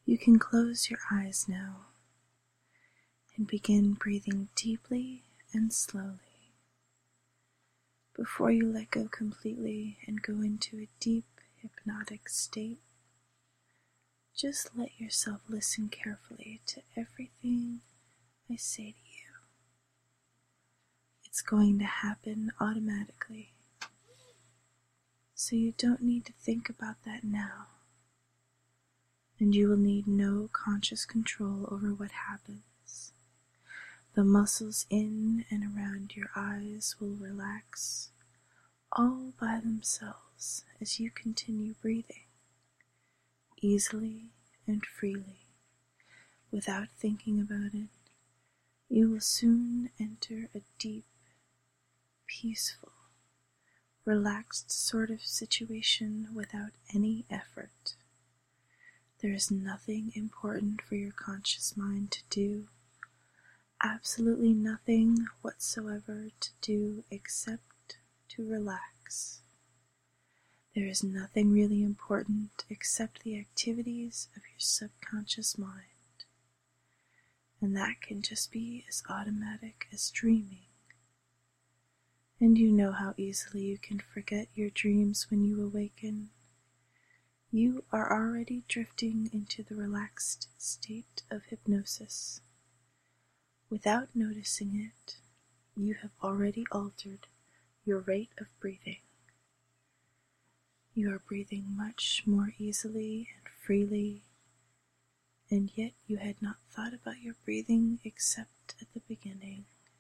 You can close your eyes now and begin breathing deeply and slowly. Before you let go completely and go into a deep hypnotic state, just let yourself listen carefully to everything I say to you. It's going to happen automatically, so you don't need to think about that now, and you will need no conscious control over what happens. The muscles in and around your eyes will relax all by themselves as you continue breathing easily and freely without thinking about it. You will soon enter a deep, peaceful, relaxed sort of situation without any effort. There is nothing important for your conscious mind to do, absolutely nothing whatsoever to do except to relax. There is nothing really important except the activities of your subconscious mind, and that can just be as automatic as dreaming. And you know how easily you can forget your dreams when you awaken. You are already drifting into the relaxed state of hypnosis. Without noticing it, you have already altered your rate of breathing. You are breathing much more easily and freely, and yet you had not thought about your breathing except at the beginning.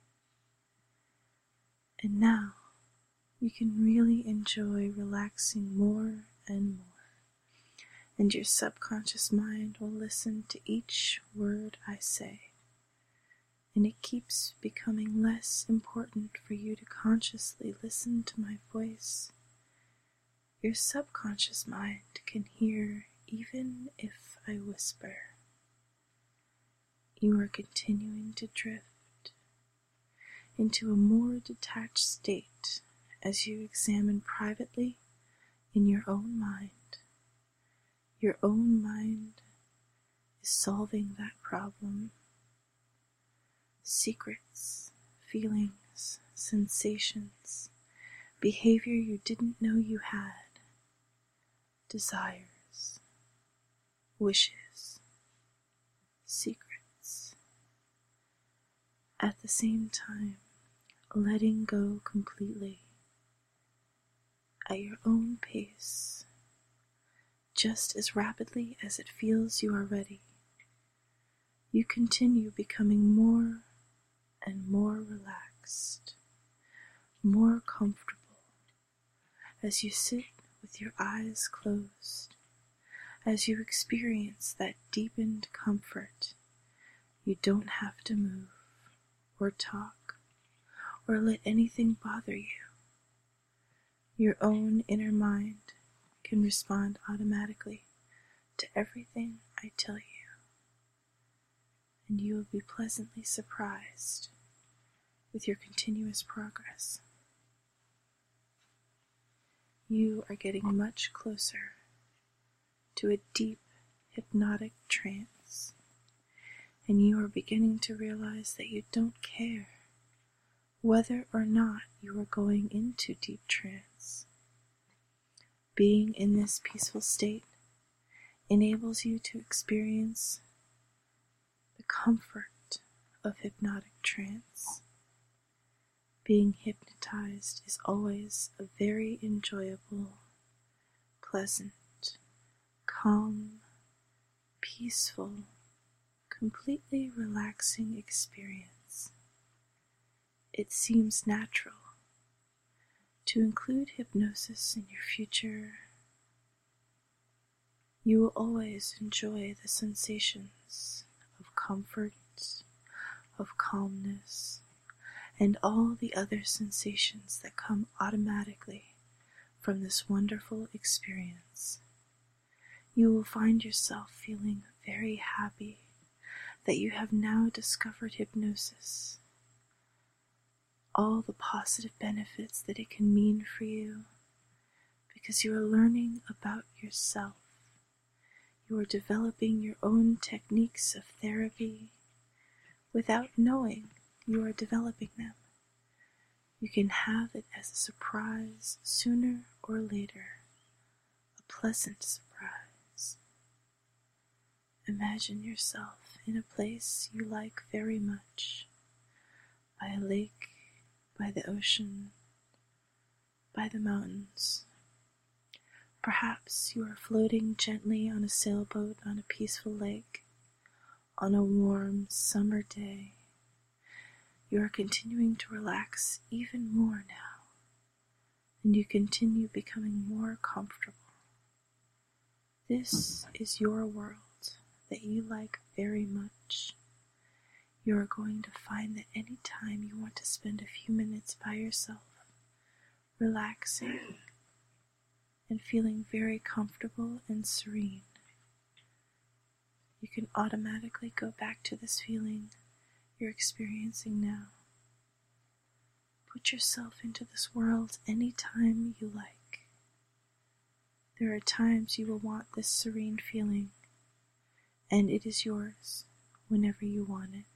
And now you can really enjoy relaxing more and more, and your subconscious mind will listen to each word I say, and it keeps becoming less important for you to consciously listen to my voice. Your subconscious mind can hear even if I whisper. You are continuing to drift into a more detached state as you examine privately in your own mind. Your own mind is solving that problem. Secrets, feelings, sensations, behavior you didn't know you had, desires, wishes, secrets. At the same time, letting go completely at your own pace, just as rapidly as it feels you are ready. You continue becoming more and more relaxed, more comfortable as you sit with your eyes closed, as you experience that deepened comfort. You don't have to move or talk or let anything bother you. Your own inner mind can respond automatically to everything I tell you, and you will be pleasantly surprised with your continuous progress. You are getting much closer to a deep hypnotic trance, and you are beginning to realize that you don't care whether or not you are going into deep trance. Being in this peaceful state enables you to experience the comfort of hypnotic trance. Being hypnotized is always a very enjoyable, pleasant, calm, peaceful, completely relaxing experience. It seems natural to include hypnosis in your future. You will always enjoy the sensations of comfort, of calmness, and all the other sensations that come automatically from this wonderful experience. You will find yourself feeling very happy that you have now discovered hypnosis, all the positive benefits that it can mean for you, because you are learning about yourself. You are developing your own techniques of therapy without knowing you are developing them. You can have it as a surprise sooner or later, a pleasant surprise. Imagine yourself in a place you like very much, by a lake, by the ocean, by the mountains. Perhaps you are floating gently on a sailboat on a peaceful lake on a warm summer day. You are continuing to relax even more now, and you continue becoming more comfortable. This is your world that you like very much. You are going to find that any time you want to spend a few minutes by yourself, relaxing and feeling very comfortable and serene, you can automatically go back to this feeling you're experiencing now. Put yourself into this world any time you like. There are times you will want this serene feeling, and it is yours whenever you want it.